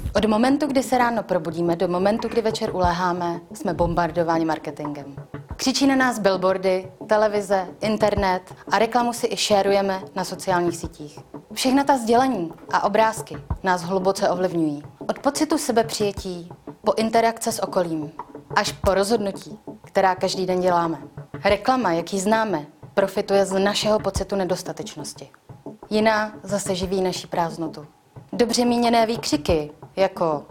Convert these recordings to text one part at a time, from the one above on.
Od momentu, kdy se ráno probudíme, do momentu, kdy večer uléháme, jsme bombardováni marketingem. Křičí na nás billboardy, televize, internet a reklamu si i šérujeme na sociálních sítích. Všechna ta sdělení a obrázky nás hluboce ovlivňují. Od pocitu sebepřijetí po interakce s okolím, až po rozhodnutí, která každý den děláme. Reklama, jak ji známe, profituje z našeho pocitu nedostatečnosti. Jiná zase živí naší prázdnotu. Dobře míněné výkřiky, jako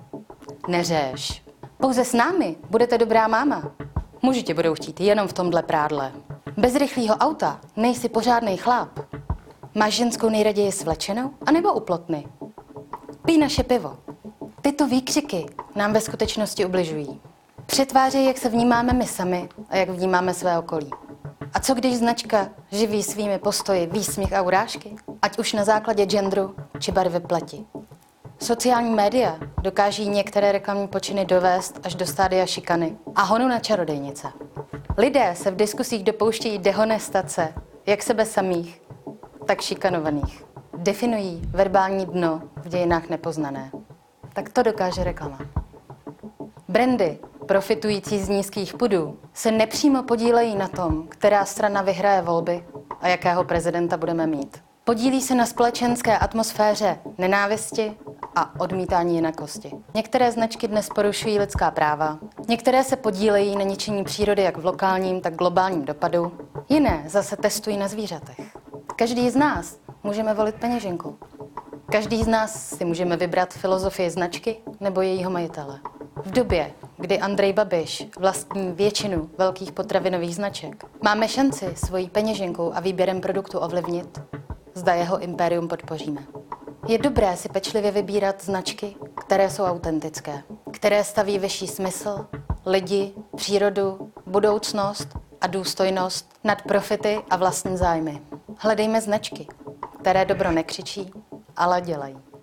neřeš, pouze s námi budete dobrá máma. Muži tě budou chtít jenom v tomhle prádle. Bez rychlého auta nejsi pořádnej chlap. Máš ženskou nejraději svlečenou anebo u plotny? Pij naše pivo. Tyto výkřiky nám ve skutečnosti ubližují. Přetvářejí, jak se vnímáme my sami a jak vnímáme své okolí. A co když značka živí svými postoji výsměch a urážky? Ať už na základě genderu či barvy pleti. Sociální média dokáží některé reklamní počiny dovést až do stádia šikany a honu na čarodejnice. Lidé se v diskusích dopouštějí dehonestace jak sebe samých, tak šikanovaných. Definují verbální dno v dějinách nepoznané. Tak to dokáže reklama. Brandy, profitující z nízkých pudů, se nepřímo podílejí na tom, která strana vyhraje volby a jakého prezidenta budeme mít. Podílí se na společenské atmosféře nenávisti a odmítání jinakosti. Některé značky dnes porušují lidská práva, některé se podílejí na ničení přírody jak v lokálním, tak globálním dopadu, jiné zase testují na zvířatech. Každý z nás můžeme volit peněženku. Každý z nás si můžeme vybrat filozofii značky nebo jejího majitele. V době, kdy Andrej Babiš vlastní většinu velkých potravinových značek, máme šanci svojí peněženkou a výběrem produktu ovlivnit, zda jeho impérium podpoříme. Je dobré si pečlivě vybírat značky, které jsou autentické, které staví vyšší smysl, lidi, přírodu, budoucnost a důstojnost nad profity a vlastní zájmy. Hledejme značky, které dobro nekřičí, ale dělají.